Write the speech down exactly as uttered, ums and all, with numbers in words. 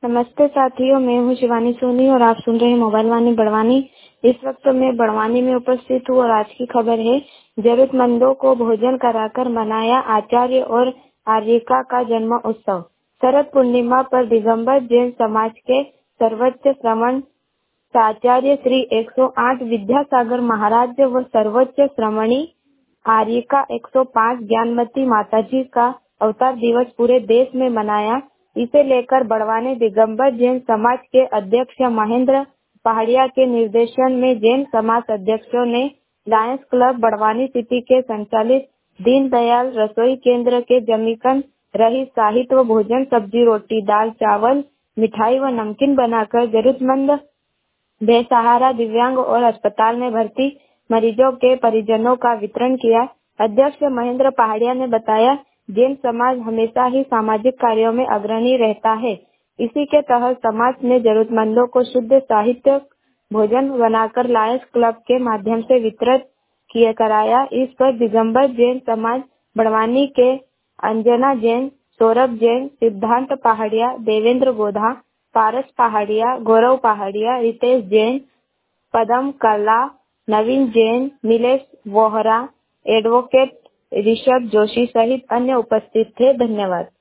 नमस्ते साथियों, मैं हूँ शिवानी सोनी और आप सुन रहे हैं मोबाइल वाणी बड़वानी। इस वक्त मैं बड़वानी में उपस्थित हूँ और आज की खबर है, जरूरतमंदों को भोजन कराकर मनाया आचार्य और आर्यिका का जन्म उत्सव। शरद पूर्णिमा पर दिगंबर जैन समाज के सर्वोच्च श्रमण आचार्य श्री एक सौ आठ विद्यासागर महाराज व सर्वोच्च श्रमणी आर्यिका एक सौ पाँच ज्ञानमती माताजी का अवतार दिवस पूरे देश में मनाया। इसे लेकर बड़वानी दिगंबर जैन समाज के अध्यक्ष महेंद्र पहाड़िया के निर्देशन में जैन समाज अध्यक्षों ने लायंस क्लब बड़वानी सिटी के संचालित दीनदयाल रसोई केंद्र के जमीकन रही साहित्य व भोजन सब्जी रोटी दाल चावल मिठाई व नमकीन बनाकर जरूरतमंद बेसहारा दिव्यांग और अस्पताल में भर्ती मरीजों के परिजनों का वितरण किया। अध्यक्ष महेंद्र पहाड़िया ने बताया, जैन समाज हमेशा ही सामाजिक कार्यों में अग्रणी रहता है। इसी के तहत समाज ने जरूरतमंदों को शुद्ध साहित्य भोजन बनाकर लायंस क्लब के माध्यम से वितरित किया कराया। इस पर दिगंबर जैन समाज बड़वानी के अंजना जैन, सौरभ जैन, सिद्धांत पहाड़िया, देवेंद्र गोधा, पारस पहाड़िया, गौरव पहाड़िया, रितेश जैन, पदम कला, नवीन जैन, नीलेश वोहरा, एडवोकेट ऋषभ जोशी सहित अन्य उपस्थित थे। धन्यवाद।